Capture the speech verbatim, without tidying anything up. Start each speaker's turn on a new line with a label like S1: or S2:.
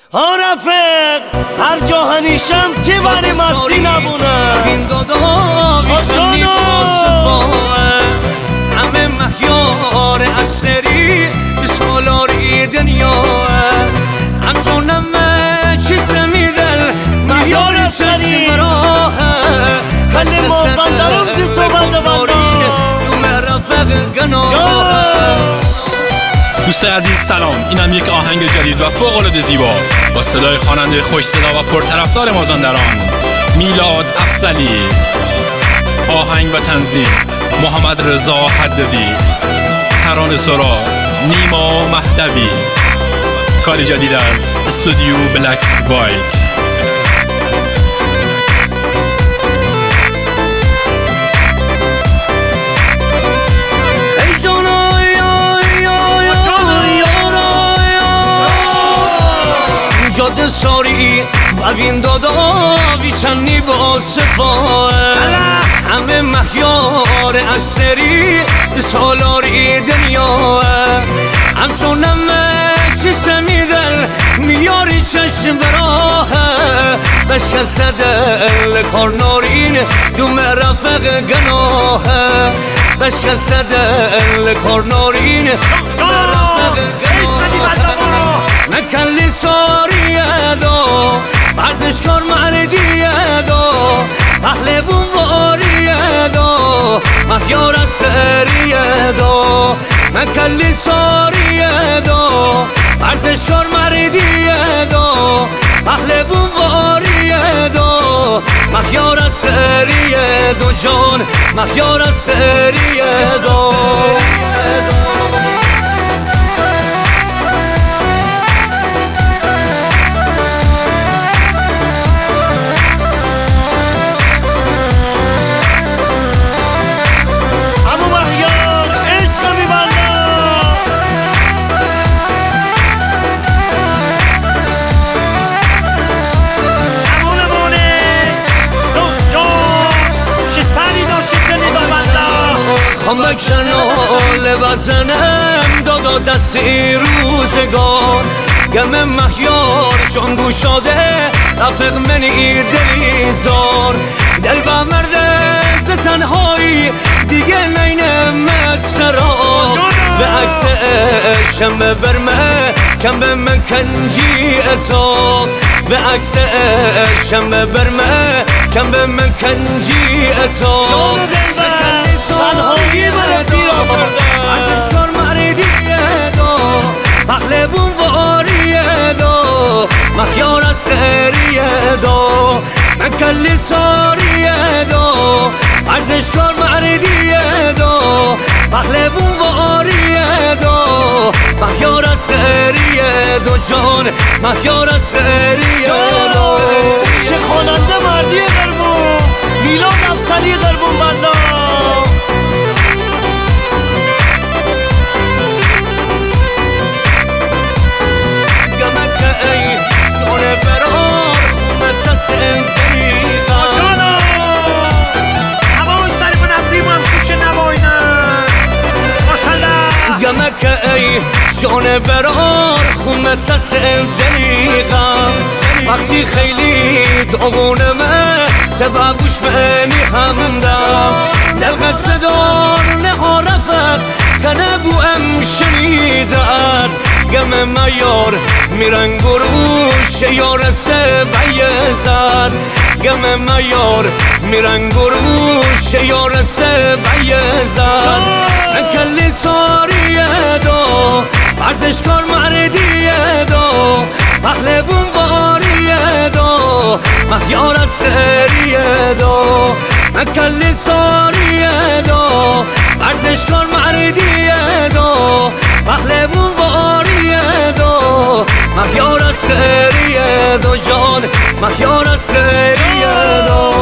S1: ها رفیق هر جا هنیشم تیوانی مسی نبونه جانو
S2: همه مهیار اصغری سالاری دنیا همچونم چیز میدل
S1: مهیار اصغری کلی موزن درم دی صحبت
S3: دوست عزیز سلام، اینم یک آهنگ جدید و فوق‌العاده زیبا با صدای خواننده خوش صدا و پرطرفدار مازندران میلاد افضلی. آهنگ و تنظیم محمد رضا حدادی، ترانه سرا نیما مهدوی. کاری جدید از استودیو بلک وایت.
S2: جاده ساری ببین دادا ویشنی با صفا همه مهیار اصغری سالاری دنیا همسونم چیز میدل میاری چشم براه بشکست دل کارنارین دوم رفق گناه بشکست دل کارنارین دوم رفق گناه نکلی ساریه دو ورزشکار مردیه دو اهل بونواریه دو مهیار اصغریه دو نکلی ساریه دو ورزشکار مردیه دو اهل بونواریه دو مهیار اصغریه دو جان مهیار اصغریه دو خم بکنال بزنم دادا دستی روزگار گم مهیار شون گوشاده رفق منی دلی زار دل با مرده ز تنهایی دیگه نینم سرا به عکس شم برمه کم به من کنجی اتاق به عکس شم برمه کم به من کنجی اتاق
S1: تنهایی من پیرا کرده
S2: ورزشکار مردیه دو اهل بونواریه دو مهیار اصغریه دو نکلی ساریه دو ورزشکار مردیه دو اهل بونواریه دو مهیار اصغریه دو جان مهیار اصغریه دو
S1: چه خواننده مردی قربون میلاد افضلی قربون بلا
S2: ای جان برار خونه تسل دقیقا وقتی خیلی داغونمه تبا گوش منی همدم دل قصد دار نها رفت کنه بو ام شنیدن گم میار میرن گروش یار سه بیزن گم میار میرن گروش یار سه بیزن نکلی ساریه دو ورزشکار مردیه دو اهل بونواریه دو مهیار اصغریه دو نکلی ساریه دو ورزشکار مردیه دو اهل بونواریه دو مهیار اصغریه دو جان مهیار اصغریه دو